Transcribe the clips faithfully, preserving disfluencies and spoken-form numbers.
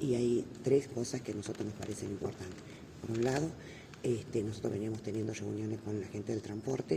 y hay tres cosas que a nosotros nos parecen importantes. Por un lado, este, nosotros veníamos teniendo reuniones con la gente del transporte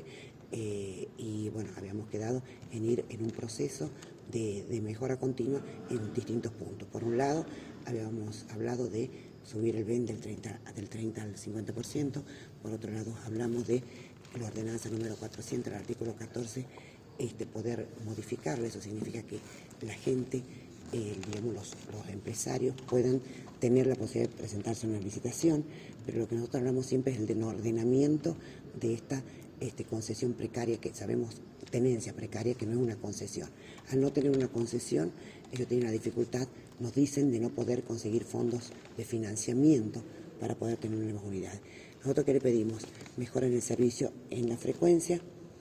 eh, y bueno, habíamos quedado en ir en un proceso de, de mejora continua en distintos puntos. Por un lado, habíamos hablado de subir el B E N del treinta, del treinta al cincuenta por ciento, por otro lado hablamos de la ordenanza número cuatrocientos, el artículo catorce, este, poder modificarla. Eso significa que la gente, eh, digamos los, los empresarios puedan tener la posibilidad de presentarse a una licitación, pero lo que nosotros hablamos siempre es el del ordenamiento de esta este, concesión precaria, que sabemos, tenencia precaria, que no es una concesión. Al no tener una concesión, ellos tienen la dificultad, nos dicen, de no poder conseguir fondos de financiamiento para poder tener nuevas unidades. Nosotros, ¿qué le pedimos? Mejorar el servicio en la frecuencia,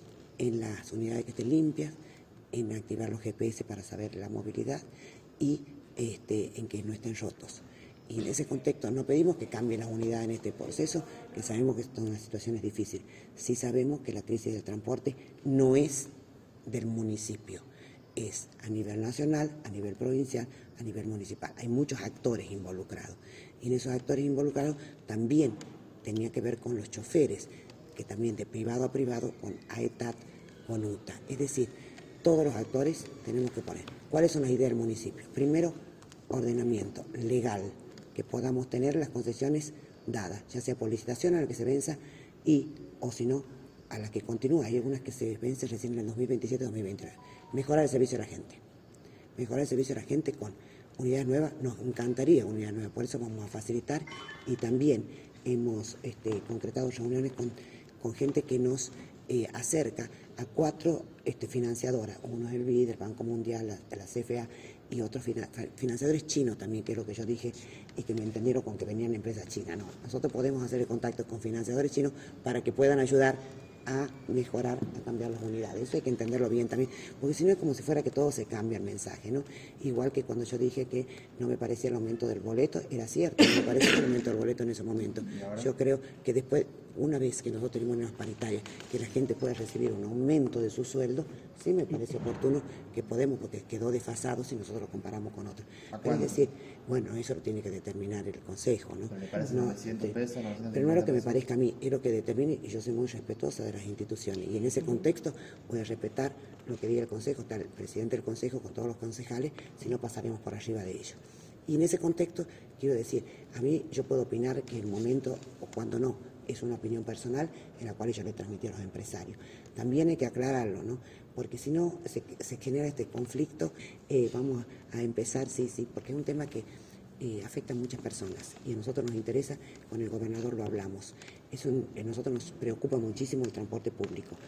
en las unidades que estén limpias, en activar los G P S para saber la movilidad y este, en que no estén rotos. Y en ese contexto no pedimos que cambien las unidades en este proceso, que sabemos que son unas situaciones difíciles. Sí sabemos que la crisis del transporte no es del municipio, es a nivel nacional, a nivel provincial, a nivel municipal. Hay muchos actores involucrados. Y en esos actores involucrados también tenía que ver con los choferes, que también de privado a privado, con AETAT, con U T A. Es decir, todos los actores tenemos que poner. ¿Cuáles son las ideas del municipio? Primero, ordenamiento legal, que podamos tener las concesiones dadas, ya sea por licitación a la que se venza y, o si no, a la que continúa. Hay algunas que se vencen recién en el dos mil veintisiete dos mil veintinueve. Mejorar el servicio a la gente. Mejorar el servicio a la gente con unidades nuevas. Nos encantaría unidades nuevas, por eso vamos a facilitar, y también hemos este, concretado reuniones con, con gente que nos eh, acerca a cuatro este, financiadoras. Uno es el B I D, el Banco Mundial, la, la C F A, y otros financiadores chinos también, que es lo que yo dije y que me entendieron con que venían empresas chinas. No, nosotros podemos hacer el contacto con financiadores chinos para que puedan ayudar a mejorar, a cambiar las unidades. Eso hay que entenderlo bien también, porque si no es como si fuera que todo se cambia el mensaje, ¿no? Igual que cuando yo dije que no me parecía el aumento del boleto, era cierto, no me parecía el aumento del boleto en ese momento. Yo creo que después, una vez que nosotros tenemos unas paritarias, que la gente pueda recibir un aumento de su sueldo, sí me parece oportuno que podemos, porque quedó desfasado si nosotros lo comparamos con otros. Pero es decir, bueno, eso lo tiene que determinar el Consejo, ¿no? ¿Pero le parece no, novecientos pesos, novecientos pero no es lo que me pesos? parezca a mí, es lo que determine, y yo soy muy respetuosa de las instituciones, y en ese contexto voy a respetar lo que diga el Consejo, está el presidente del Consejo con todos los concejales, si no pasaremos por arriba de ellos. Y en ese contexto, quiero decir, a mí yo puedo opinar que el momento, o cuando no, es una opinión personal en la cual yo le transmití a los empresarios. También hay que aclararlo, ¿no? Porque si no se, se genera este conflicto, eh, vamos a empezar, sí, sí, porque es un tema que eh, afecta a muchas personas y a nosotros nos interesa, con el gobernador lo hablamos. Eso, a nosotros nos preocupa muchísimo el transporte público.